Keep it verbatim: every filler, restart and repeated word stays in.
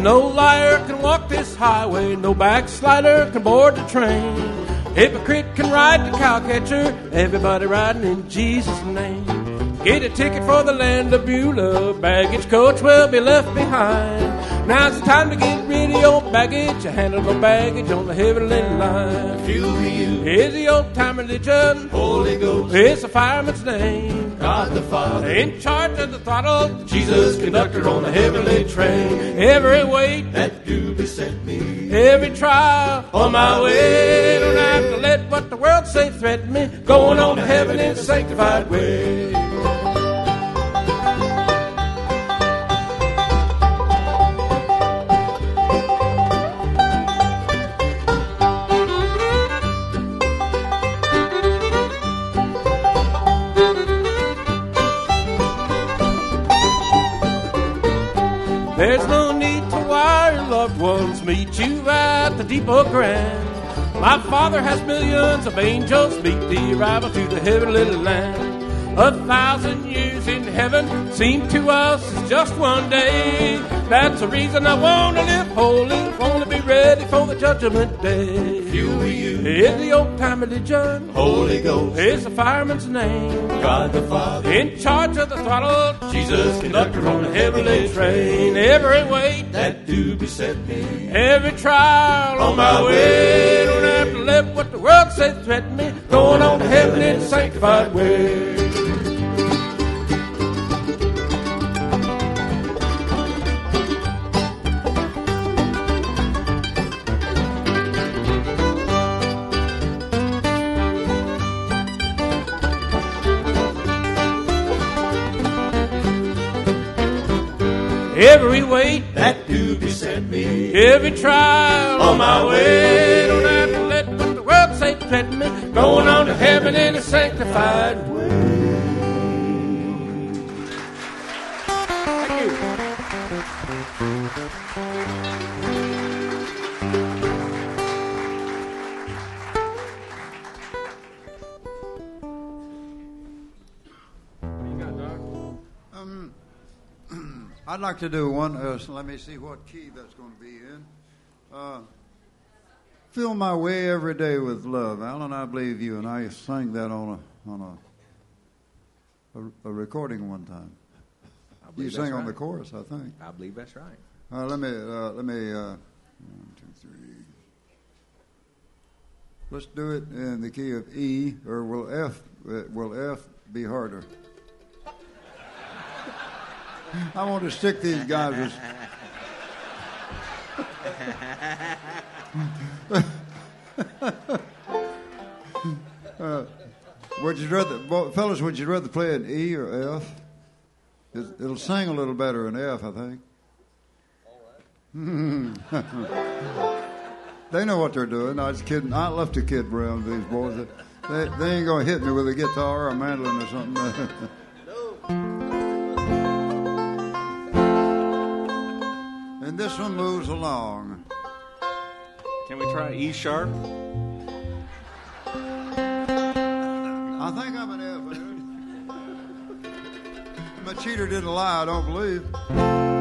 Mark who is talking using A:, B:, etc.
A: no liar can walk this highway, no backslider can board the train. Hypocrite can ride the cowcatcher, everybody riding in Jesus' name. Get a ticket for the land of Beulah, baggage coach will be left behind. Now's the time to get rid of your baggage, handle the baggage on the heavenly line.
B: Fuel be you.
A: Is the old-time religion,
B: Holy Ghost.
A: it's the fireman's name.
B: God the Father.
A: In charge of the throttle,
B: Jesus, conductor on the heavenly train.
A: every weight,
B: That do beset me.
A: every trial on my way. Don't have to let what the world say threaten me. Going on to heaven in a sanctified way. There's no need to wire loved ones meet you at the Depot Grand. My Father has millions of angels meet the arrival to the heavenly land. A thousand years in heaven seem to us as just one day. That's the reason I want to live holy, want to be ready for the judgment day.
B: Fuel be you.
A: In the old-time religion,
B: Holy Ghost.
A: it's the fireman's name.
B: God the Father.
A: In charge of the throttle,
B: Jesus, conductor on the heavenly train.
A: every weight,
B: That do beset me.
A: every trial on my way. Don't have to let what the world says threaten me. Going on to heaven in a sanctified way. Every weight,
B: That do beset me.
A: every trial
B: On my way.
A: Don't have to let what the world say threaten me. Going on to heaven in a sanctified way. Thank you.
C: Um, I'd like to do one. Uh, so let me see what key that's going to be in. Uh, Fill my way every day with love. Alan, I believe you, and I sang that on a on a a, a recording one time.
D: I
C: You
D: believe
C: sang
D: that's
C: on
D: right.
C: the chorus, I think.
D: I believe that's right.
C: Uh, let me uh, let me. Uh, one, two, three. Let's do it in the key of E, or will F uh, will F be harder? I want to stick these guys with. uh, would you rather, bo- fellas? Would you rather play an E or F? It, it'll sing a little better in F, I think. They know what they're doing. I was kidding. I left a kid around these boys. They, they ain't gonna hit me with a guitar or a mandolin or something. And this one moves along.
D: Can we try E sharp?
C: I think I'm an F. My cheater didn't lie, I don't believe.